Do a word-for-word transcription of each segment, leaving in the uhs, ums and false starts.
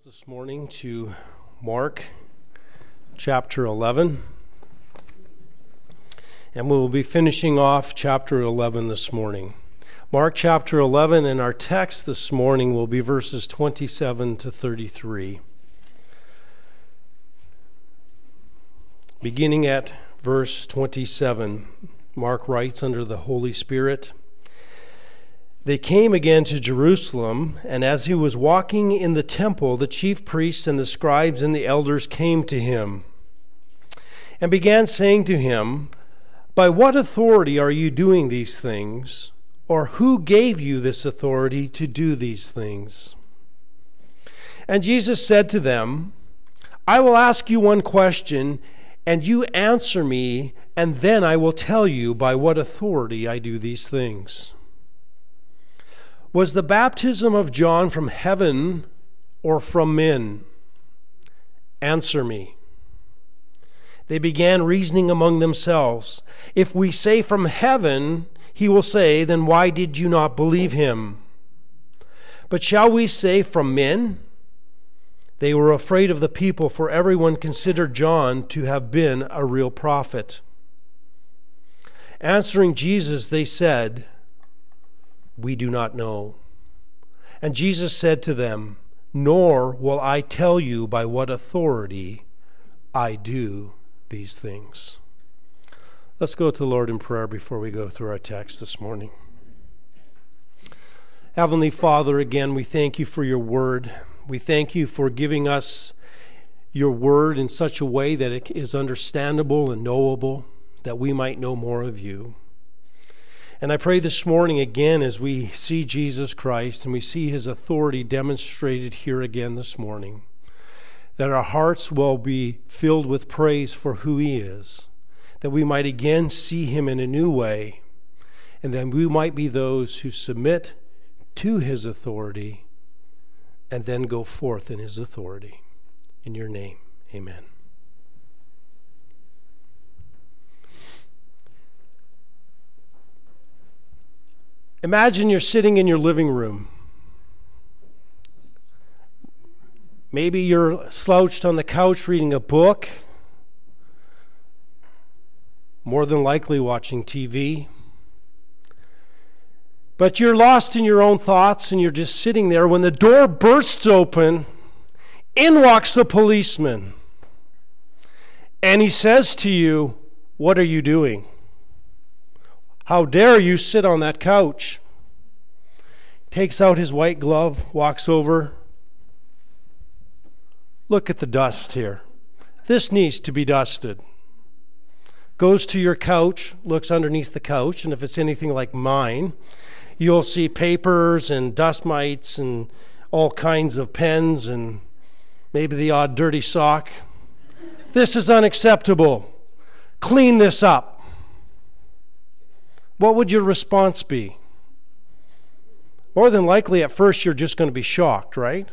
This morning to Mark chapter eleven, and we will be finishing off chapter eleven this morning. Mark chapter eleven, and our text this morning will be verses twenty-seven to thirty-three. Beginning at verse twenty-seven, Mark writes under the Holy Spirit, "They came again to Jerusalem, and as he was walking in the temple, the chief priests and the scribes and the elders came to him and began saying to him, 'By what authority are you doing these things? Or who gave you this authority to do these things?' And Jesus said to them, 'I will ask you one question, and you answer me, and then I will tell you by what authority I do these things. Was the baptism of John from heaven or from men? Answer me.' They began reasoning among themselves. 'If we say from heaven,' he will say, 'then why did you not believe him? But shall we say from men?' They were afraid of the people, for everyone considered John to have been a real prophet. Answering Jesus, they said, 'We do not know.' And Jesus said to them, 'Nor will I tell you by what authority I do these things.'" Let's go to the Lord in prayer before we go through our text this morning. Heavenly Father, again, we thank you for your word. We thank you for giving us your word in such a way that it is understandable and knowable, that we might know more of you. And I pray this morning again as we see Jesus Christ and we see his authority demonstrated here again this morning, that our hearts will be filled with praise for who he is, that we might again see him in a new way, and that we might be those who submit to his authority and then go forth in his authority. In your name, amen. Imagine you're sitting in your living room. Maybe you're slouched on the couch reading a book, more than likely watching T V. But you're lost in your own thoughts and you're just sitting there when the door bursts open. In walks the policeman. And he says to you, "What are you doing? How dare you sit on that couch?" Takes out his white glove, walks over. "Look at the dust here. This needs to be dusted." Goes to your couch, looks underneath the couch, and if it's anything like mine, you'll see papers and dust mites and all kinds of pens and maybe the odd dirty sock. "This is unacceptable. Clean this up." What would your response be? More than likely, at first, you're just going to be shocked, right?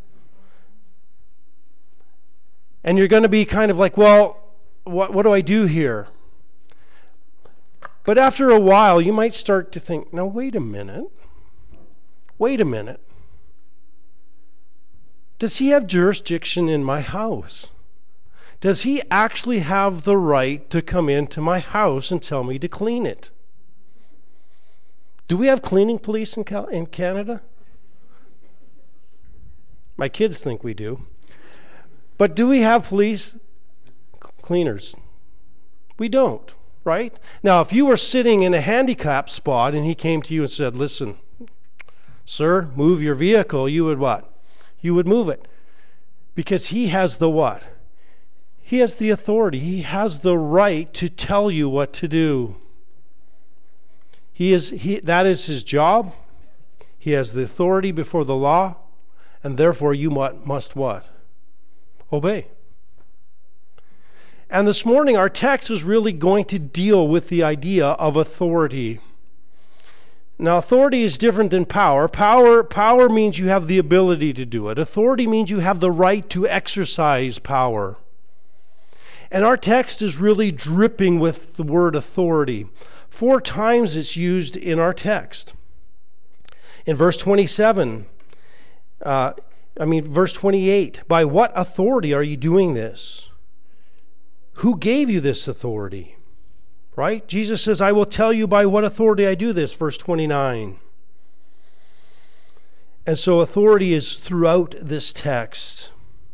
And you're going to be kind of like, well, what, what do I do here? But after a while, you might start to think, now, wait a minute. Wait a minute. Does he have jurisdiction in my house? Does he actually have the right to come into my house and tell me to clean it? Do we have cleaning police in Cal- in Canada? My kids think we do. But do we have police cleaners? We don't, right? Now, if you were sitting in a handicapped spot and he came to you and said, "Listen, sir, move your vehicle," you would what? You would move it. Because he has the what? He has the authority. He has the right to tell you what to do. He is he that is his job. He has the authority before the law, and therefore you must what? Obey. And this morning our text is really going to deal with the idea of authority. Now, authority is different than power. Power power means you have the ability to do it. Authority means you have the right to exercise power. And our text is really dripping with the word authority. Four times it's used in our text. In verse twenty-seven, uh, I mean, verse twenty-eight, by what authority are you doing this? Who gave you this authority? Right? Jesus says, I will tell you by what authority I do this, verse twenty-nine. And so authority is throughout this text.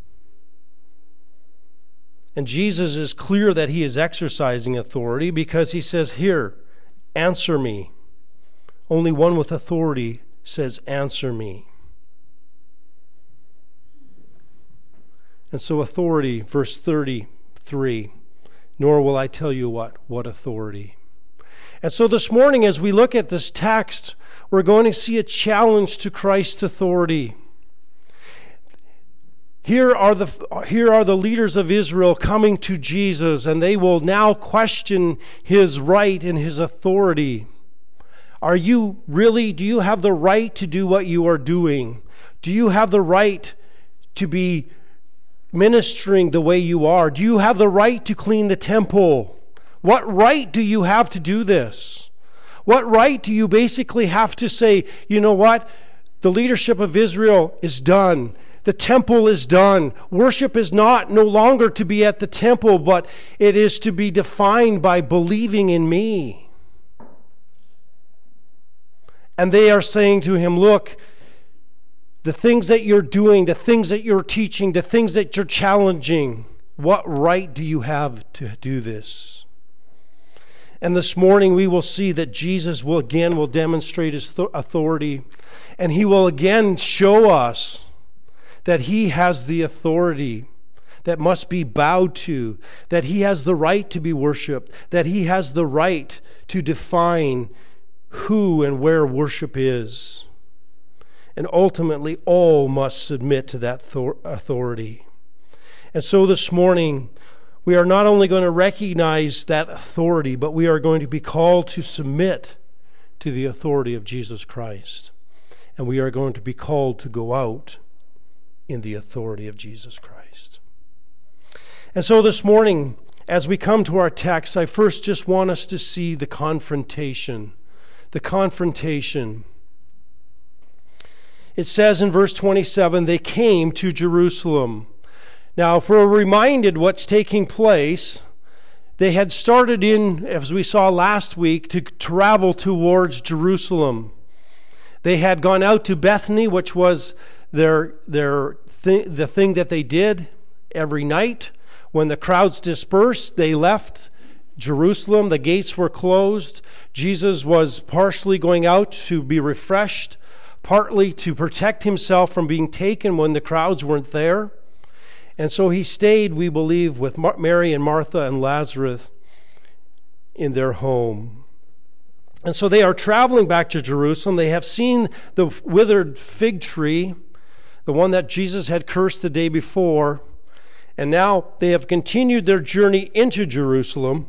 And Jesus is clear that he is exercising authority because he says, here, answer me. Only one with authority says, answer me. And so authority, verse thirty-three, nor will I tell you what, what authority. And so this morning as we look at this text, we're going to see a challenge to Christ's authority. Here are the here are the leaders of Israel coming to Jesus, and they will now question his right and his authority. Are you really, do you have the right to do what you are doing? Do you have the right to be ministering the way you are? Do you have the right to clean the temple? What right do you have to do this? What right do you basically have to say, you know what? The leadership of Israel is done. The temple is done. Worship is not no longer to be at the temple, but it is to be defined by believing in me. And they are saying to him, look, the things that you're doing, the things that you're teaching, the things that you're challenging, what right do you have to do this? And this morning we will see that Jesus will again will demonstrate his authority, and he will again show us that he has the authority that must be bowed to, that he has the right to be worshiped, that he has the right to define who and where worship is. And ultimately, all must submit to that authority. And so this morning, we are not only going to recognize that authority, but we are going to be called to submit to the authority of Jesus Christ. And we are going to be called to go out in the authority of Jesus Christ. And so this morning, as we come to our text, I first just want us to see the confrontation. The confrontation. It says in verse twenty-seven, they came to Jerusalem. Now, if we're reminded what's taking place, they had started in, as we saw last week, to travel towards Jerusalem. They had gone out to Bethany, which was their their th- the thing that they did every night. When the crowds dispersed, they left Jerusalem. The gates were closed. Jesus was partially going out to be refreshed, partly to protect himself from being taken when the crowds weren't there. And so he stayed, we believe, with Mar- Mary and Martha and Lazarus in their home. And so they are traveling back to Jerusalem. They have seen the withered fig tree, the one that Jesus had cursed the day before. And now they have continued their journey into Jerusalem,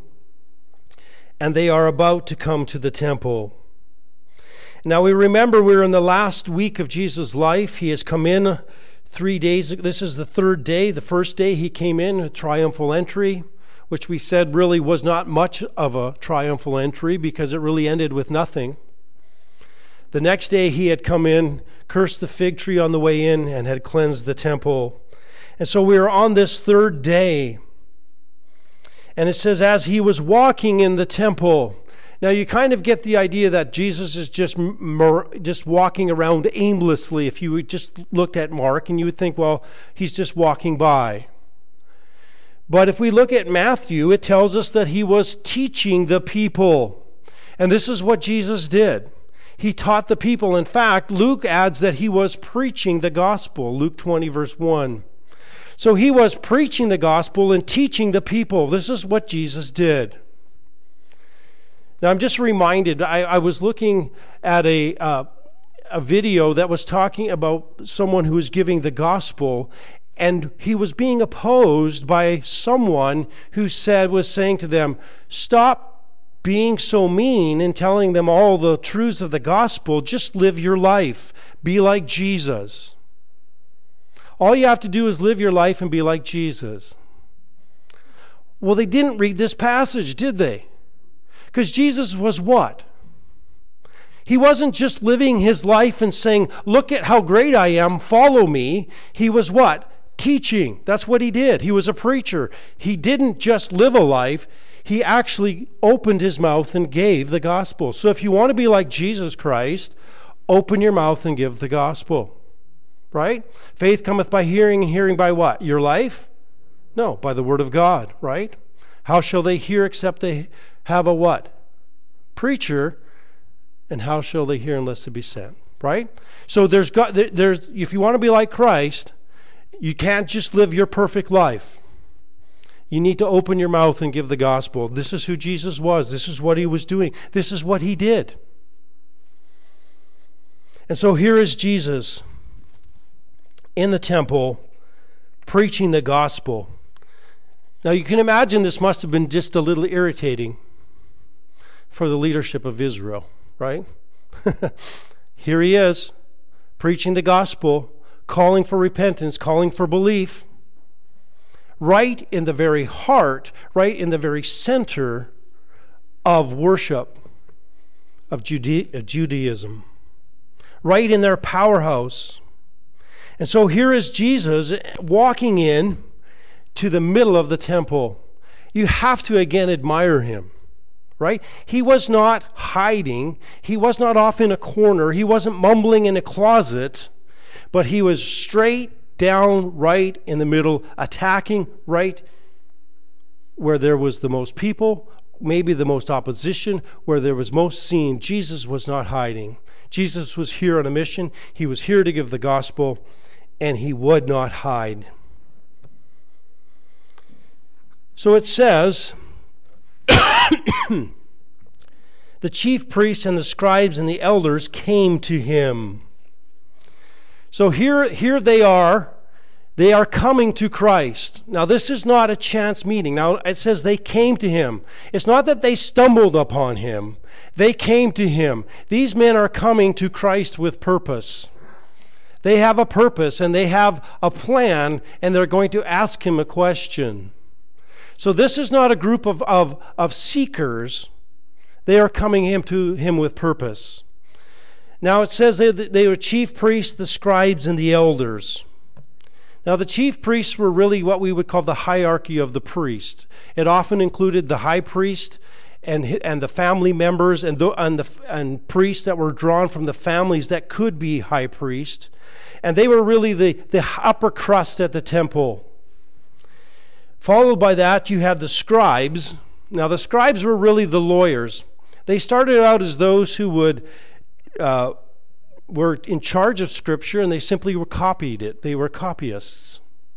and they are about to come to the temple. Now we remember we're in the last week of Jesus' life. He has come in three days. This is the third day. The first day he came in, a triumphal entry, which we said really was not much of a triumphal entry because it really ended with nothing. The next day he had come in, cursed the fig tree on the way in, and had cleansed the temple. And so we are on this third day. And it says, as he was walking in the temple. Now you kind of get the idea that Jesus is just just walking around aimlessly. If you just looked at Mark, and you would think, well, he's just walking by. But if we look at Matthew, it tells us that he was teaching the people. And this is what Jesus did. He taught the people. In fact, Luke adds that he was preaching the gospel. Luke twenty, verse one. So he was preaching the gospel and teaching the people. This is what Jesus did. Now I'm just reminded, I, I was looking at a, uh, a video that was talking about someone who was giving the gospel, and he was being opposed by someone who said, was saying to them, stop being so mean and telling them all the truths of the gospel. Just live your life. Be like Jesus. All you have to do is live your life and be like Jesus. Well, they didn't read this passage, did they? Because Jesus was what? He wasn't just living his life and saying, look at how great I am, follow me. He was what? Teaching. That's what he did. He was a preacher. He didn't just live a life. He actually opened his mouth and gave the gospel. So if you want to be like Jesus Christ, open your mouth and give the gospel. Right? Faith cometh by hearing, and hearing by what? Your life? No, by the word of God, right? How shall they hear except they have a what? Preacher. And how shall they hear unless they be sent? Right? So there's got there's if you want to be like Christ, you can't just live your perfect life. You need to open your mouth and give the gospel. This is who Jesus was. This is what he was doing. This is what he did. And so here is Jesus in the temple preaching the gospel. Now you can imagine this must have been just a little irritating for the leadership of Israel, right? Here he is preaching the gospel, calling for repentance, calling for belief, right in the very heart, right in the very center of worship of Jude- Judaism, right in their powerhouse. And so here is Jesus walking in to the middle of the temple. You have to again admire him, right? He was not hiding. He was not off in a corner. He wasn't mumbling in a closet, but he was straight down right in the middle, attacking right where there was the most people, maybe the most opposition, where there was most seen. Jesus was not hiding. Jesus was here on a mission. He was here to give the gospel, and he would not hide. So it says, the chief priests and the scribes and the elders came to him. So here, here they are. They are coming to Christ. Now, this is not a chance meeting. Now, it says they came to him. It's not that they stumbled upon him. They came to him. These men are coming to Christ with purpose. They have a purpose and they have a plan, and they're going to ask him a question. So this is not a group of, of, of seekers. They are coming him to him with purpose. Now it says they, they were chief priests, the scribes, and the elders. Now the chief priests were really what we would call the hierarchy of the priest. It often included the high priest and and the family members and the, and the and priests that were drawn from the families that could be high priest. And they were really the, the upper crust at the temple. Followed by that, you had the scribes. Now the scribes were really the lawyers. They started out as those who would uh, were in charge of Scripture, and they simply were copied it. They were copyists.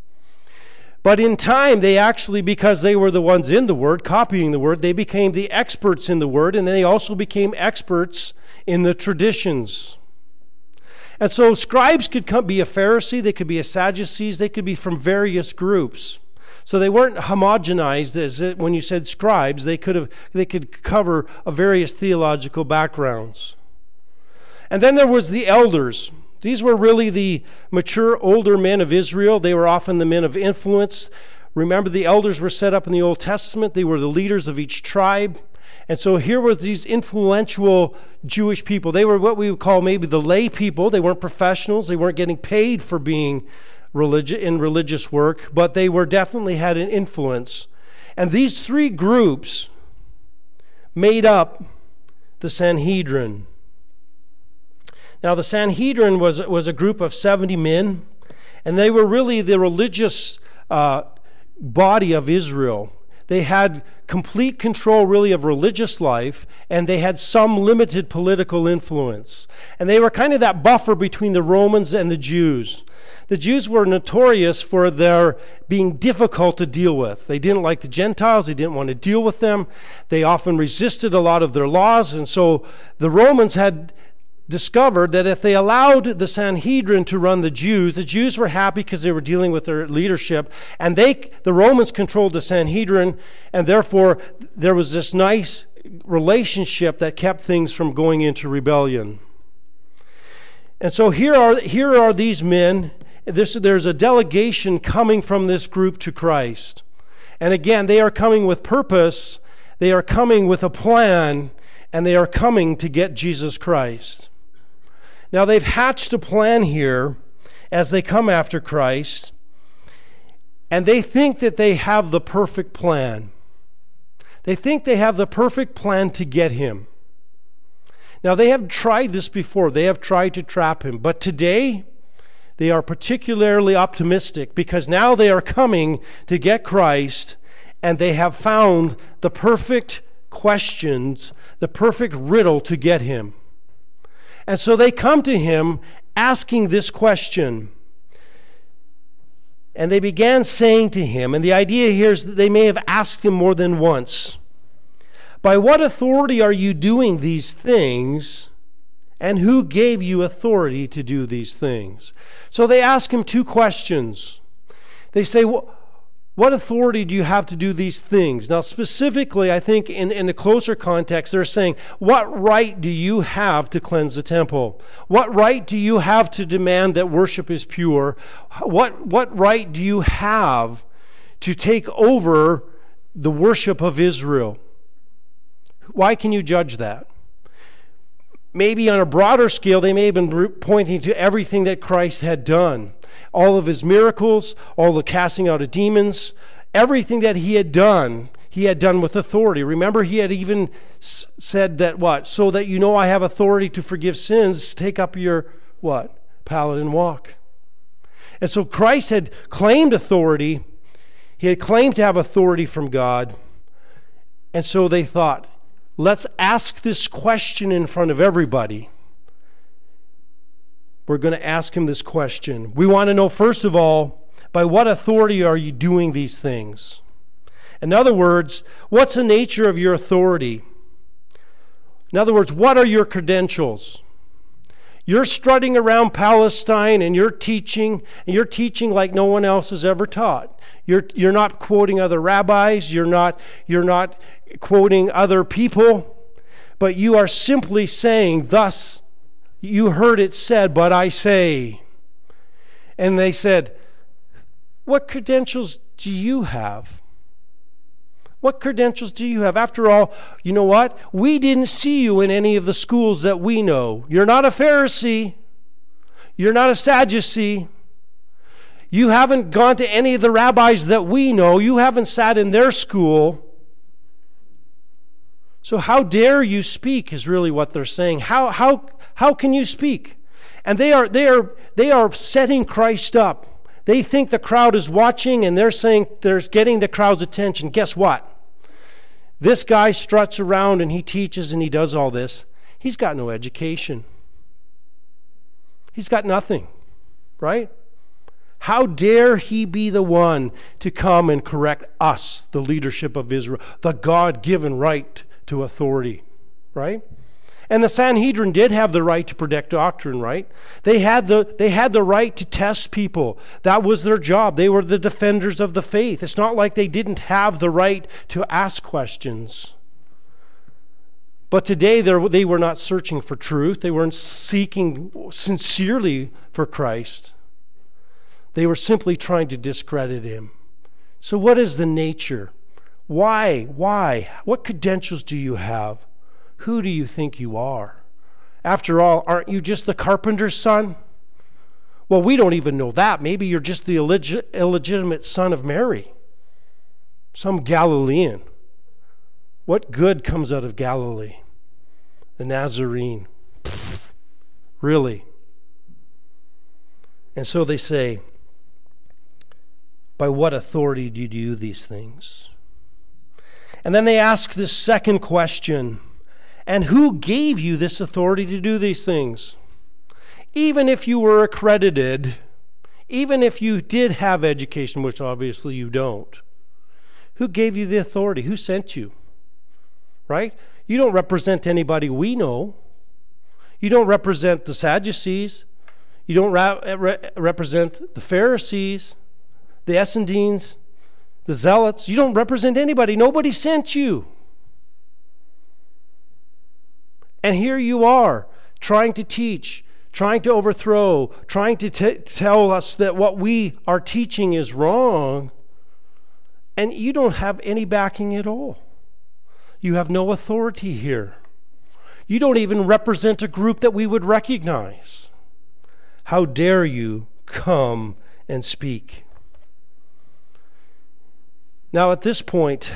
But in time, they actually, because they were the ones in the Word, copying the Word, they became the experts in the Word, and they also became experts in the traditions. And so scribes could come, be a Pharisee, they could be a Sadducees, they could be from various groups. So they weren't homogenized as it, when you said scribes, they could have they could cover a various theological backgrounds. And then there was the elders. These were really the mature older men of Israel. They were often the men of influence. Remember, the elders were set up in the Old Testament. They were the leaders of each tribe. And so here were these influential Jewish people. They were what we would call maybe the lay people. They weren't professionals. They weren't getting paid for being religi- in religious work, but they were definitely had an influence. And these three groups made up the Sanhedrin. Now, the Sanhedrin was, was a group of seventy men, and they were really the religious uh, body of Israel. They had complete control, really, of religious life, and they had some limited political influence. And they were kind of that buffer between the Romans and the Jews. The Jews were notorious for their being difficult to deal with. They didn't like the Gentiles. They didn't want to deal with them. They often resisted a lot of their laws, and so the Romans had discovered that if they allowed the Sanhedrin to run the Jews, the Jews were happy because they were dealing with their leadership, and they, the Romans controlled the Sanhedrin, and therefore there was this nice relationship that kept things from going into rebellion. And so here are here are these men. This, there's a delegation coming from this group to Christ. And again, they are coming with purpose. They are coming with a plan. and they are coming to get Jesus Christ. Now they've hatched a plan here as they come after Christ, and they think that they have the perfect plan. They think they have the perfect plan to get him. Now they have tried this before. They have tried to trap him. But today, they are particularly optimistic because now they are coming to get Christ, and they have found the perfect questions, the perfect riddle to get him. And so they come to him asking this question. And they began saying to him, and the idea here is that they may have asked him more than once, "By what authority are you doing these things? And who gave you authority to do these things?" So they ask him two questions. They say, what authority do you have to do these things? Now, specifically, I think in, in the closer context, they're saying, what right do you have to cleanse the temple? What right do you have to demand that worship is pure? What, what right do you have to take over the worship of Israel? Why can you judge that? Maybe on a broader scale, they may have been pointing to everything that Christ had done. All of his miracles, all the casting out of demons, everything that he had done, he had done with authority. Remember, he had even s- said that what? So that you know I have authority to forgive sins, take up your, what? Pallet and walk. And so Christ had claimed authority. He had claimed to have authority from God. And so they thought, let's ask this question in front of everybody. We're going to ask him this question. We want to know, first of all, by what authority are you doing these things? In other words, what's the nature of your authority? In other words, what are your credentials? You're strutting around Palestine and you're teaching, and you're teaching like no one else has ever taught. You're, you're not quoting other rabbis, you're not, you're not quoting other people, but you are simply saying, thus you heard it said, but I say. And they said, what credentials do you have? What credentials do you have? After all, you know what? We didn't see you in any of the schools that we know. You're not a Pharisee. You're not a Sadducee. You haven't gone to any of the rabbis that we know. You haven't sat in their school. So how dare you speak is really what they're saying. How how how can you speak? And they are they are they are setting Christ up. They think the crowd is watching, and they're saying they're getting the crowd's attention. Guess what? This guy struts around and he teaches and he does all this. He's got no education. He's got nothing, right? How dare he be the one to come and correct us, the leadership of Israel, the God-given right to authority, right? And the Sanhedrin did have the right to protect doctrine, right? They had the they had the right to test people. That was their job. They were the defenders of the faith. It's not like they didn't have the right to ask questions. But today they were not searching for truth. They weren't seeking sincerely for Christ. They were simply trying to discredit him. So what is the nature? Why? Why? What credentials do you have? Who do you think you are? After all, aren't you just the carpenter's son? Well, we don't even know that. Maybe you're just the illeg- illegitimate son of Mary, some Galilean. What good comes out of Galilee? The Nazarene. Pfft, really? And so they say, by what authority do you do these things? And then they ask this second question. And who gave you this authority to do these things? Even if you were accredited, even if you did have education, which obviously you don't, who gave you the authority? Who sent you? Right? You don't represent anybody we know. You don't represent the Sadducees. You don't ra- re- represent the Pharisees, the Essenes, the Zealots. You don't represent anybody. Nobody sent you. And here you are, trying to teach, trying to overthrow, trying to t- tell us that what we are teaching is wrong, and you don't have any backing at all. You have no authority here. You don't even represent a group that we would recognize. How dare you come and speak? Now, at this point,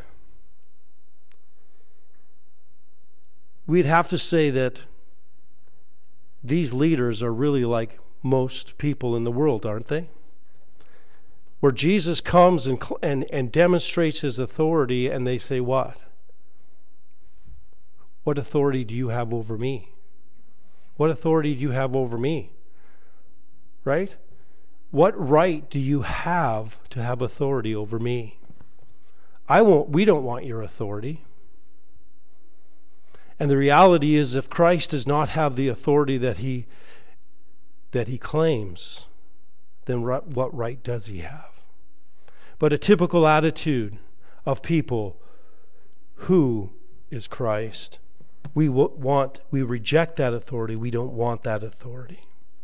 we'd have to say that these leaders are really like most people in the world, aren't they? Where Jesus comes and, and, and demonstrates his authority, and they say, what? What authority do you have over me? What authority do you have over me? Right? What right do you have to have authority over me? I won't, we don't want your authority. And the reality is, if Christ does not have the authority that he that he claims, then what right does he have? But a typical attitude of people, who is Christ? We want, we reject that authority. We don't want that authority.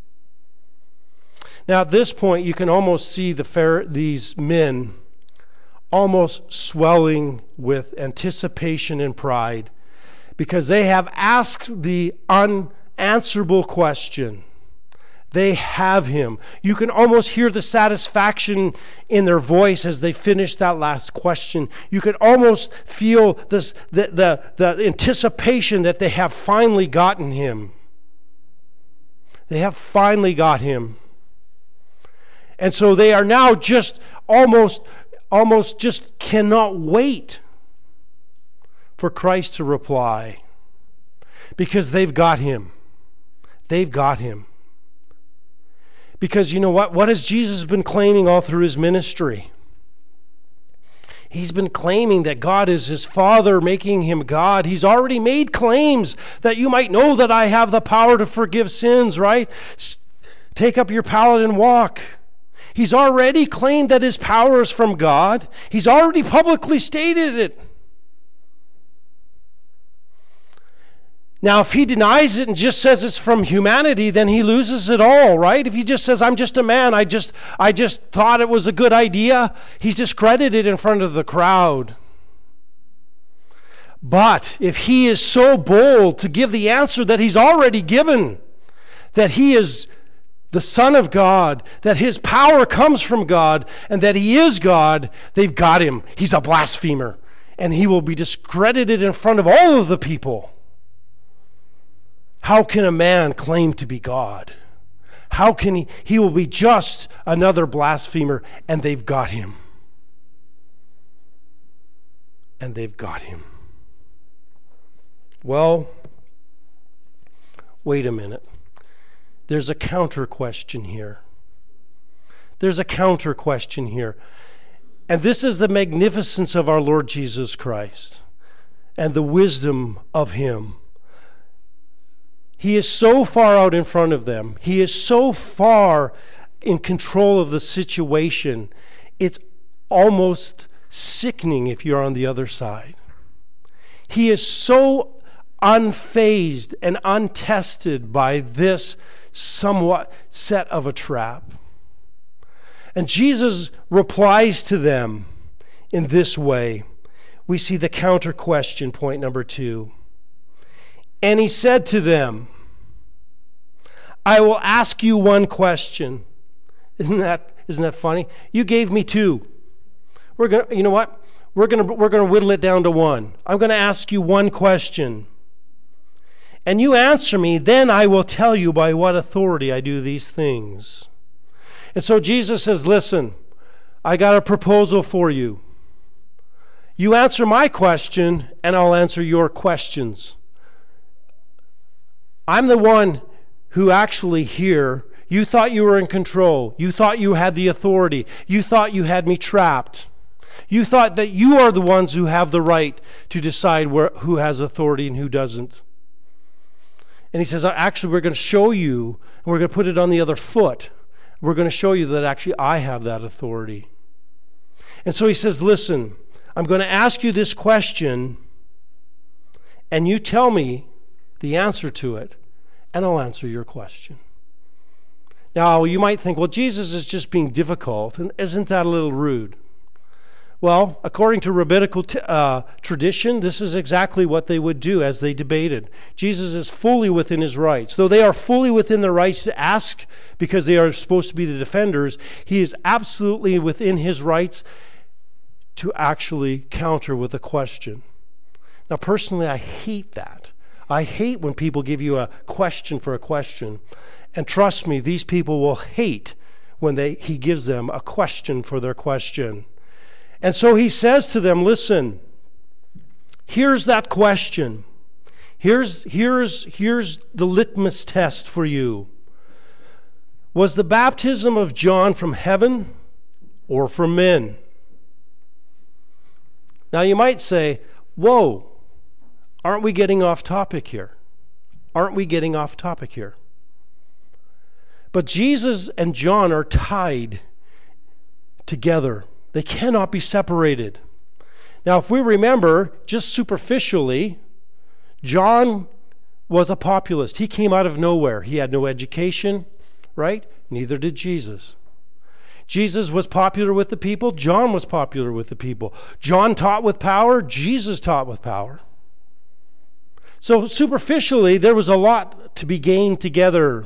Now, at this point, you can almost see the fair, these men almost swelling with anticipation and pride, because they have asked the unanswerable question. They have him. You can almost hear the satisfaction in their voice as they finish that last question. You can almost feel this, the, the, the anticipation that they have finally gotten him. They have finally got him. And so they are now just almost, almost just cannot wait for Christ to reply, because they've got him. They've got him. Because you know what? What has Jesus been claiming all through his ministry? He's been claiming that God is his Father, making him God. He's already made claims that you might know that I have the power to forgive sins, right? Take up your pallet and walk. He's already claimed that his power is from God. He's already publicly stated it. Now, if he denies it and just says it's from humanity, then he loses it all, right? If he just says, I'm just a man, I just I just thought it was a good idea, he's discredited in front of the crowd. But if he is so bold to give the answer that he's already given, that he is the Son of God, that his power comes from God, and that he is God, they've got him. He's a blasphemer, and he will be discredited in front of all of the people. How can a man claim to be God? How can he? He will be just another blasphemer, and they've got him. And they've got him. Well, wait a minute. There's a counter question here. There's a counter question here. And this is the magnificence of our Lord Jesus Christ and the wisdom of him. He is so far out in front of them. He is so far in control of the situation. It's almost sickening if you're on the other side. He is so unfazed and untested by this somewhat set of a trap. And Jesus replies to them in this way. We see the counter question, point number two. And he said to them, I will ask you one question. Isn't that isn't that funny? You gave me two. We're gonna, you know what? We're gonna we're gonna whittle it down to one. I'm gonna ask you one question. And you answer me, then I will tell you by what authority I do these things. And so Jesus says, listen, I got a proposal for you. You answer my question, and I'll answer your questions. I'm the one who actually here, you thought you were in control. You thought you had the authority. You thought you had me trapped. You thought that you are the ones who have the right to decide where, who has authority and who doesn't. And he says, actually, we're going to show you, and we're going to put it on the other foot. We're going to show you that actually I have that authority. And so he says, listen, I'm going to ask you this question, and you tell me the answer to it, and I'll answer your question. Now, you might think, well, Jesus is just being difficult, and isn't that a little rude? Well, according to rabbinical t- uh, tradition, this is exactly what they would do as they debated. Jesus is fully within his rights. Though they are fully within their rights to ask because they are supposed to be the defenders, he is absolutely within his rights to actually counter with a question. Now, personally, I hate that. I hate when people give you a question for a question. And trust me, these people will hate when they he gives them a question for their question. And so he says to them, listen, here's that question. Here's, here's, here's the litmus test for you. Was the baptism of John from heaven or from men? Now you might say, whoa, aren't we getting off topic here? Aren't we getting off topic here? But Jesus and John are tied together. They cannot be separated. Now, if we remember, just superficially, John was a populist. He came out of nowhere. He had no education, right? Neither did Jesus. Jesus was popular with the people. John was popular with the people. John taught with power. Jesus taught with power. So superficially, there was a lot to be gained together.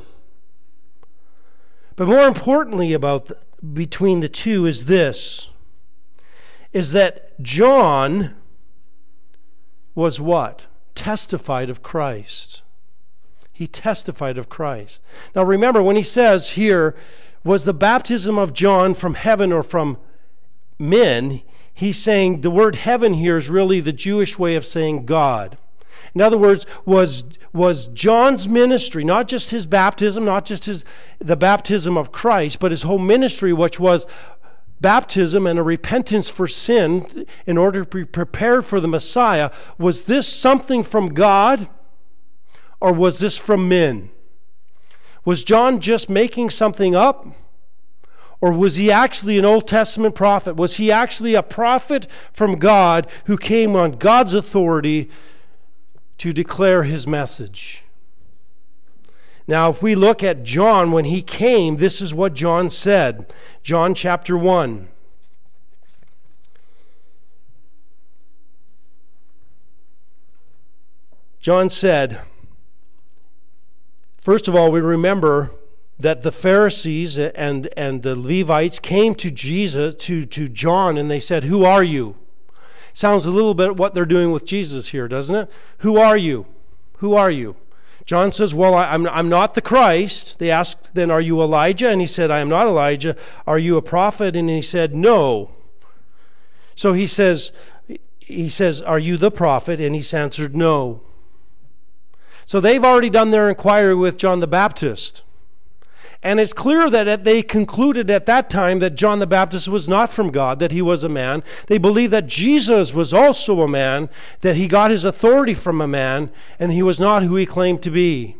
But more importantly about the, between the two is this, is that John was what? Testified of Christ. He testified of Christ. Now remember, when he says here, was the baptism of John from heaven or from men, he's saying the word heaven here is really the Jewish way of saying God. In other words, was, was John's ministry, not just his baptism, not just his the baptism of Christ, but his whole ministry, which was baptism and a repentance for sin in order to be prepared for the Messiah, was this something from God or was this from men? Was John just making something up? Or was he actually an Old Testament prophet? Was he actually a prophet from God who came on God's authority to declare his message? Now, if we look at John when he came, this is what John said. John chapter one. John said, first of all, we remember that the Pharisees and, and the Levites came to Jesus, to, to John, and they said, "Who are you?" Sounds a little bit what they're doing with Jesus here, doesn't it? Who are you? Who are you? John says, well, I, I'm, I'm not the Christ. They asked, then, are you Elijah? And he said, I am not Elijah. Are you a prophet? And he said, no. So he says, he says, are you the prophet? And he answered, no. So they've already done their inquiry with John the Baptist. And it's clear that they concluded at that time that John the Baptist was not from God, that he was a man. They believed that Jesus was also a man, that he got his authority from a man, and he was not who he claimed to be.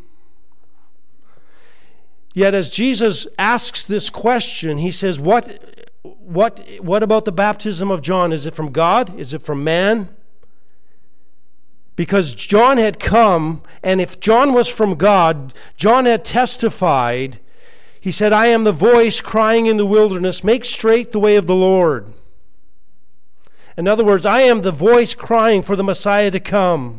Yet as Jesus asks this question, he says, what, what, what about the baptism of John? Is it from God? Is it from man? Because John had come, and if John was from God, John had testified. He said, I am the voice crying in the wilderness, make straight the way of the Lord. In other words, I am the voice crying for the Messiah to come.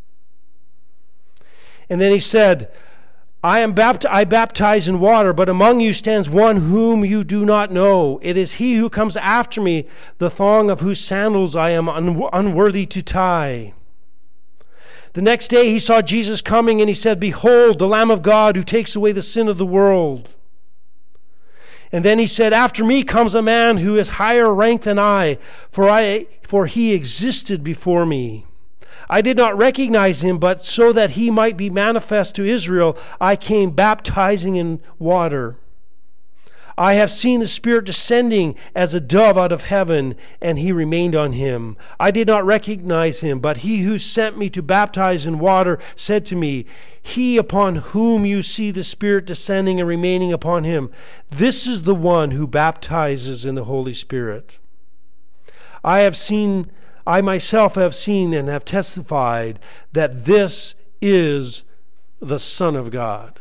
And then he said, I am bapt- I baptize in water, but among you stands one whom you do not know. It is he who comes after me, the thong of whose sandals I am un- unworthy to tie. The next day he saw Jesus coming, and he said, behold, the Lamb of God who takes away the sin of the world. And then he said, after me comes a man who is higher ranked than I, for I, for he existed before me. I did not recognize him, but so that he might be manifest to Israel, I came baptizing in water. I have seen the Spirit descending as a dove out of heaven, and he remained on him. I did not recognize him, but he who sent me to baptize in water said to me, he upon whom you see the Spirit descending and remaining upon him, this is the one who baptizes in the Holy Spirit. I have seen, I myself have seen and have testified that this is the Son of God.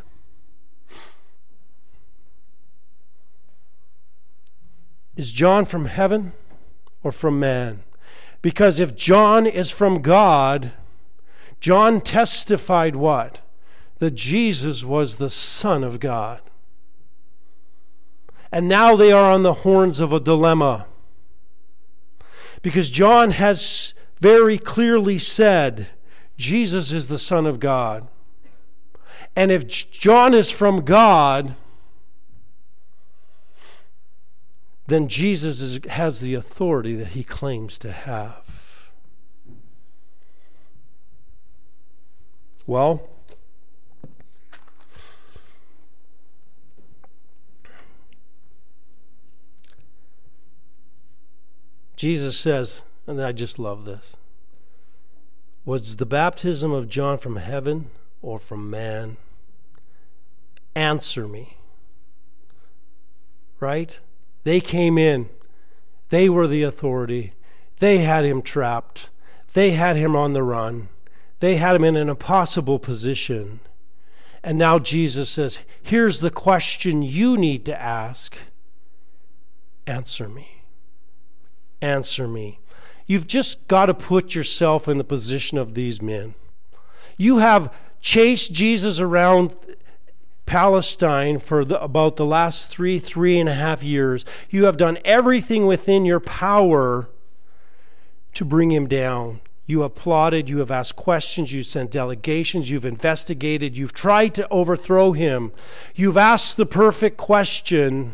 Is John from heaven or from man? Because if John is from God, John testified what? That Jesus was the Son of God. And now they are on the horns of a dilemma. Because John has very clearly said, Jesus is the Son of God. And if John is from God, then Jesus is, has the authority that he claims to have. Well, Jesus says, and I just love this, was the baptism of John from heaven or from man? Answer me. Right? They came in. They were the authority. They had him trapped. They had him on the run. They had him in an impossible position. And now Jesus says, here's the question you need to ask. Answer me. Answer me. You've just got to put yourself in the position of these men. You have chased Jesus around Palestine for the, about the last three, three and a half years. You have done everything within your power to bring him down. You have plotted, you have asked questions, you've sent delegations, you've investigated, you've tried to overthrow him. You've asked the perfect question.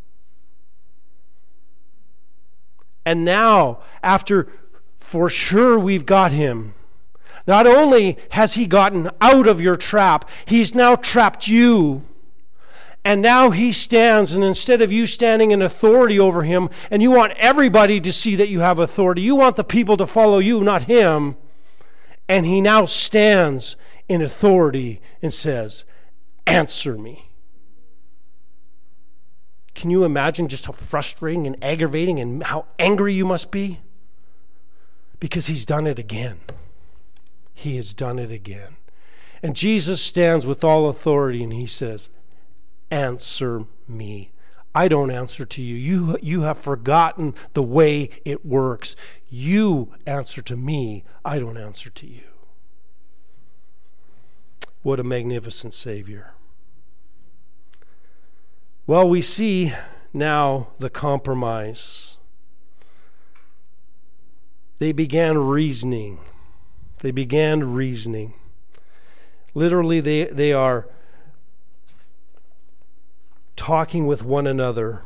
And now, after for sure we've got him, not only has he gotten out of your trap, he's now trapped you. And now he stands, and instead of you standing in authority over him, and you want everybody to see that you have authority, you want the people to follow you, not him. And he now stands in authority and says, answer me. Can you imagine just how frustrating and aggravating and how angry you must be? Because he's done it again. He has done it again. And Jesus stands with all authority and he says, answer me. I don't answer to you. You, you have forgotten the way it works. You answer to me. I don't answer to you. What a magnificent Savior. Well, we see now the compromise. They began reasoning. They began reasoning. Literally, they, they are talking with one another,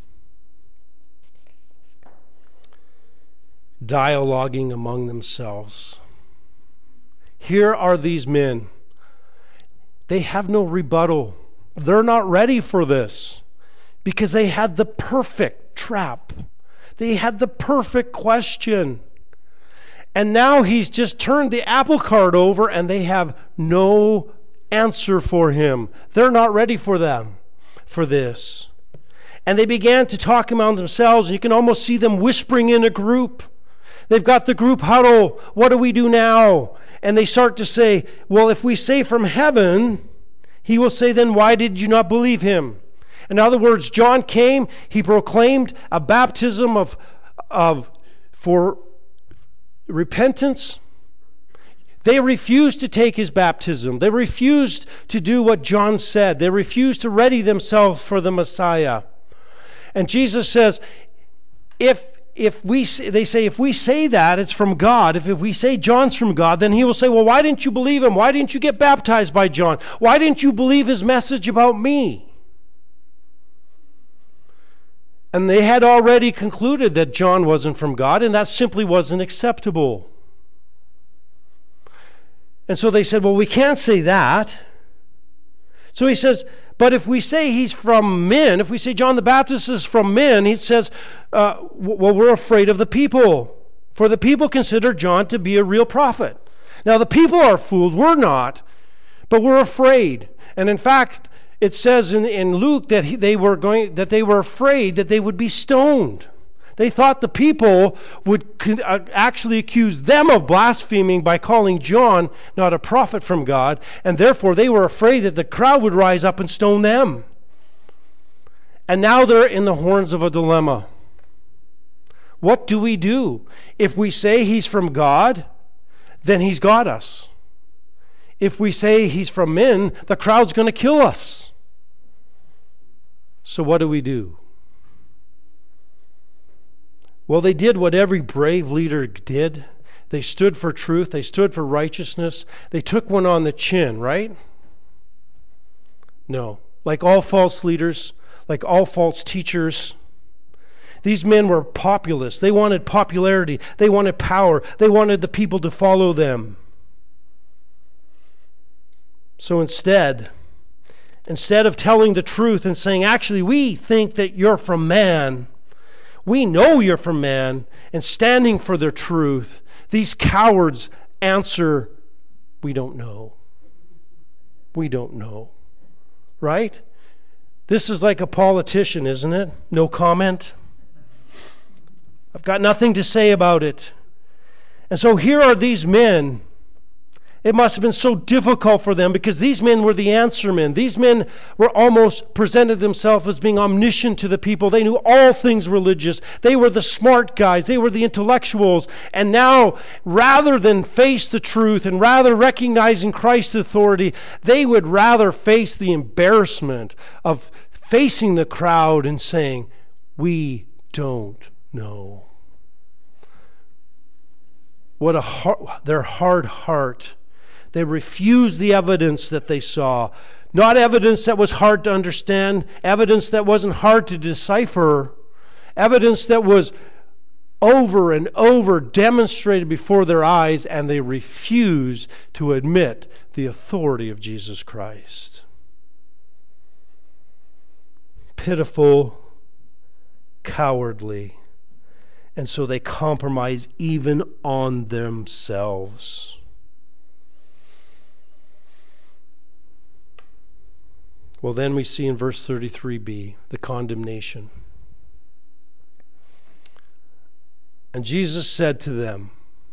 dialoguing among themselves. Here are these men. They have no rebuttal. They're not ready for this because they had the perfect trap. They had the perfect question. And now he's just turned the apple cart over and they have no answer for him. They're not ready for them, for this. And they began to talk among themselves, and you can almost see them whispering in a group. They've got the group huddle. What do we do now? And they start to say, well, if we say from heaven, he will say, then why did you not believe him? In other words, John came, he proclaimed a baptism of, of for repentance. They refused to take his baptism. They refused to do what John said. They refused to ready themselves for the Messiah. And Jesus says, if if we they say if we say that it's from God, if, if we say John's from God, then he will say, well, why didn't you believe him? Why didn't you get baptized by John? Why didn't you believe his message about me? And they had already concluded that John wasn't from God, and that simply wasn't acceptable. And so they said, well, we can't say that. So he says, but if we say he's from men, if we say John the Baptist is from men, he says, uh, well, we're afraid of the people. For the people consider John to be a real prophet. Now, the people are fooled. We're not. But we're afraid. And in fact, it says in, in Luke that he, they were going that they were afraid that they would be stoned. They thought the people would actually accuse them of blaspheming by calling John not a prophet from God, and therefore they were afraid that the crowd would rise up and stone them. And now they're in the horns of a dilemma. What do we do? If we say he's from God, then he's got us. If we say he's from men, the crowd's going to kill us. So what do we do? Well, they did what every brave leader did. They stood for truth. They stood for righteousness. They took one on the chin, right? No. Like all false leaders, like all false teachers, these men were populists. They wanted popularity. They wanted power. They wanted the people to follow them. So instead, instead of telling the truth and saying, actually, we think that you're from man, we know you're from man, and standing for the truth, these cowards answer, we don't know. We don't know. Right? This is like a politician, isn't it? No comment. I've got nothing to say about it. And so here are these men. It must have been so difficult for them because these men were the answer men. These men were almost presented themselves as being omniscient to the people. They knew all things religious. They were the smart guys. They were the intellectuals. And now, rather than face the truth and rather recognizing Christ's authority, they would rather face the embarrassment of facing the crowd and saying, we don't know. What a hard, their hard heart. They refused the evidence that they saw. Not evidence that was hard to understand, evidence that wasn't hard to decipher, evidence that was over and over demonstrated before their eyes, and they refused to admit the authority of Jesus Christ. Pitiful, cowardly, and so they compromise even on themselves. Well, then we see in verse thirty-three b, the condemnation. And Jesus said to them,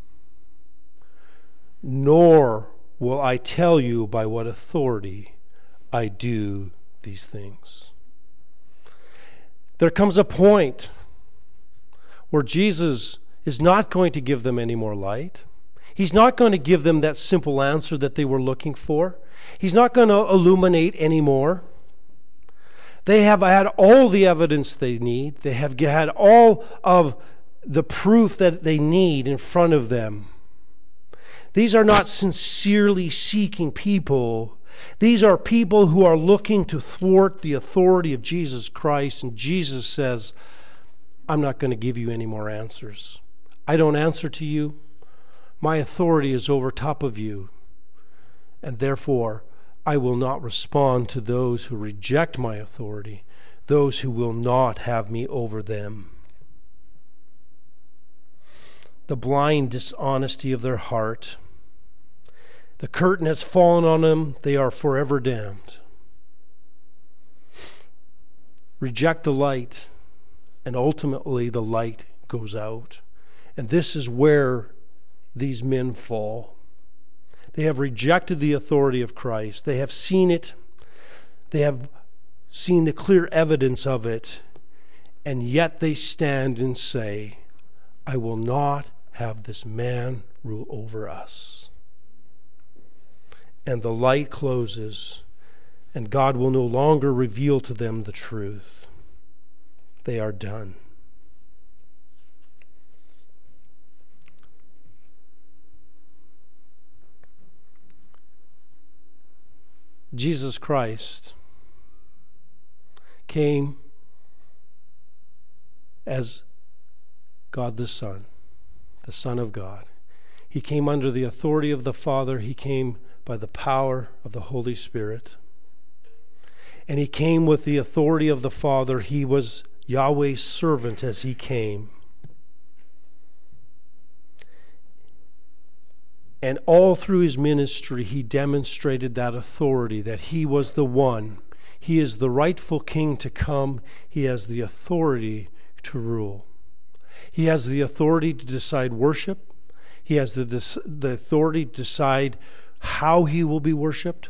nor will I tell you by what authority I do these things. There comes a point where Jesus is not going to give them any more light. He's not going to give them that simple answer that they were looking for. He's not going to illuminate anymore. They have had all the evidence they need. They have had all of the proof that they need in front of them. These are not sincerely seeking people. These are people who are looking to thwart the authority of Jesus Christ. And Jesus says, I'm not going to give you any more answers. I don't answer to you. My authority is over top of you. And therefore, I will not respond to those who reject my authority, those who will not have me over them. The blind dishonesty of their heart. The curtain has fallen on them. They are forever damned. Reject the light, and ultimately the light goes out. And this is where these men fall. They have rejected the authority of Christ. They have seen it. They have seen the clear evidence of it. And yet they stand and say, I will not have this man rule over us. And the light closes, and God will no longer reveal to them the truth. They are done. Jesus Christ came as God the Son, the Son of God. He came under the authority of the Father. He came by the power of the Holy Spirit. And he came with the authority of the Father. He was Yahweh's servant as he came. And all through his ministry, he demonstrated that authority, that he was the one. He is the rightful king to come. He has the authority to rule. He has the authority to decide worship. He has the, the authority to decide how he will be worshiped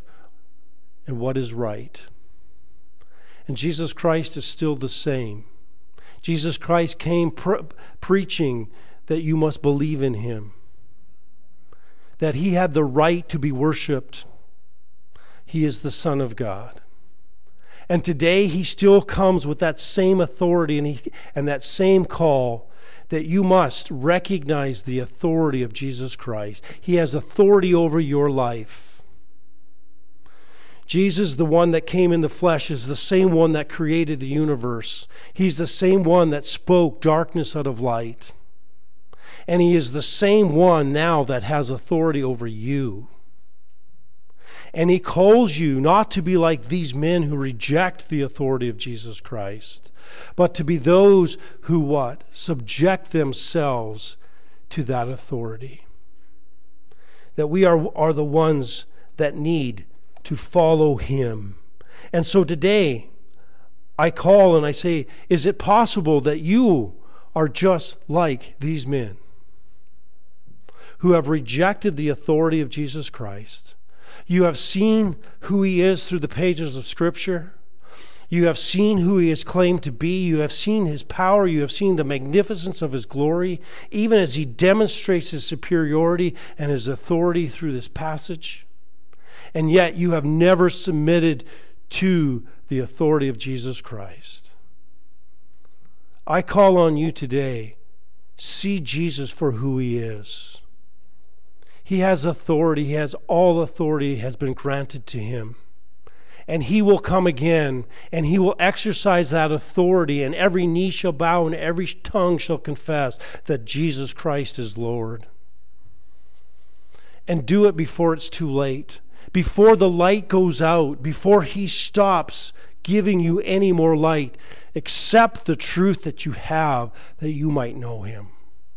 and what is right. And Jesus Christ is still the same. Jesus Christ came pre- preaching that you must believe in him, that he had the right to be worshiped. He is the Son of God. And today he still comes with that same authority and, he, and that same call that you must recognize the authority of Jesus Christ. He has authority over your life. Jesus, the one that came in the flesh, is the same one that created the universe. He's the same one that spoke darkness out of light. And he is the same one now that has authority over you. And he calls you not to be like these men who reject the authority of Jesus Christ, but to be those who what? Subject themselves to that authority. That we are, are the ones that need to follow him. And so today, I call and I say, is it possible that you are just like these men who have rejected the authority of Jesus Christ? You have seen who he is through the pages of Scripture. You have seen who he has claimed to be. You have seen his power. You have seen the magnificence of his glory, even as he demonstrates his superiority and his authority through this passage. And yet you have never submitted to the authority of Jesus Christ. I call on you today, see Jesus for who he is. He has authority. He has all authority has been granted to him. And he will come again, and he will exercise that authority, and every knee shall bow and every tongue shall confess that Jesus Christ is Lord. And do it before it's too late, before the light goes out, before he stops giving you any more light. Accept the truth that you have, that you might know him.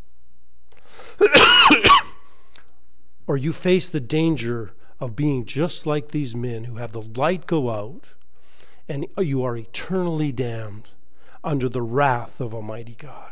Or you face the danger of being just like these men who have the light go out and you are eternally damned under the wrath of Almighty God.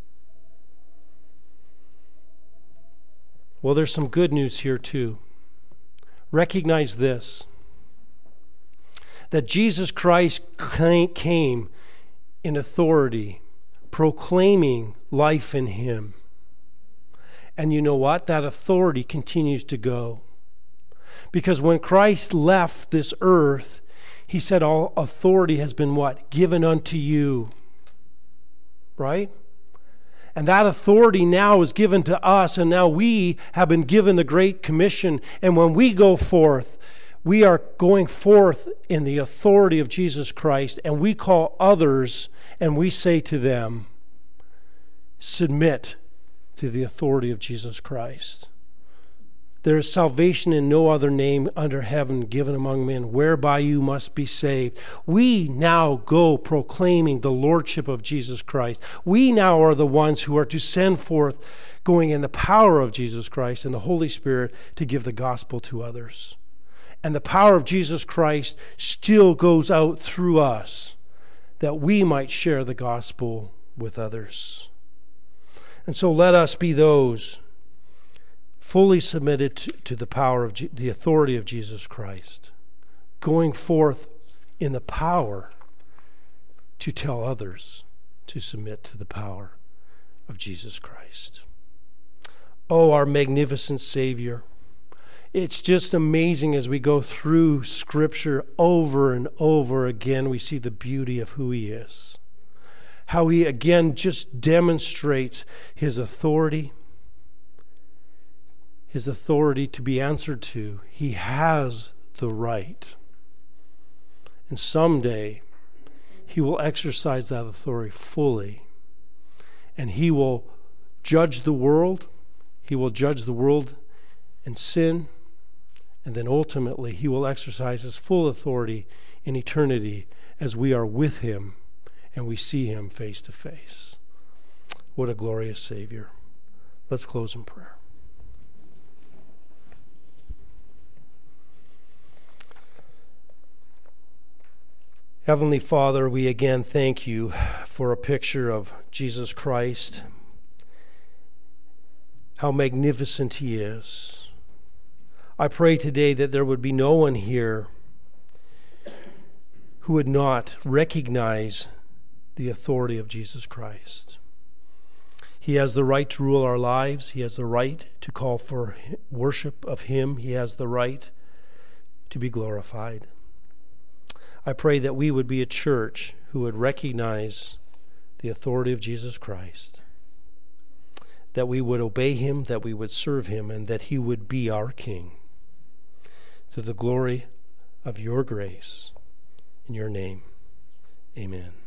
Well, there's some good news here too. Recognize this, that Jesus Christ came in authority, proclaiming life in him. And you know what? That authority continues to go. Because when Christ left this earth, he said all authority has been what? Given unto you. Right? And that authority now is given to us, and now we have been given the Great Commission. And when we go forth, we are going forth in the authority of Jesus Christ, and we call others and we say to them, submit to the authority of Jesus Christ. There is salvation in no other name under heaven given among men, whereby you must be saved. We now go proclaiming the lordship of Jesus Christ. We now are the ones who are to send forth, going in the power of Jesus Christ and the Holy Spirit, to give the gospel to others. And the power of Jesus Christ still goes out through us, that we might share the gospel with others. And so let us be those fully submitted to, to the power of G- the authority of Jesus Christ, going forth in the power to tell others to submit to the power of Jesus Christ. Oh, our magnificent Savior. It's just amazing as we go through Scripture over and over again, we see the beauty of who he is. How he again just demonstrates his authority, his authority to be answered to. He has the right. And someday he will exercise that authority fully. And he will judge the world. He will judge the world in sin. And then ultimately he will exercise his full authority in eternity as we are with him and we see him face to face. What a glorious Savior. Let's close in prayer. Heavenly Father, we again thank you for a picture of Jesus Christ, how magnificent he is. I pray today that there would be no one here who would not recognize the authority of Jesus Christ. He has the right to rule our lives. He has the right to call for worship of him. He has the right to be glorified. I pray that we would be a church who would recognize the authority of Jesus Christ, that we would obey him, that we would serve him, and that he would be our King. To the glory of your grace, in your name, amen.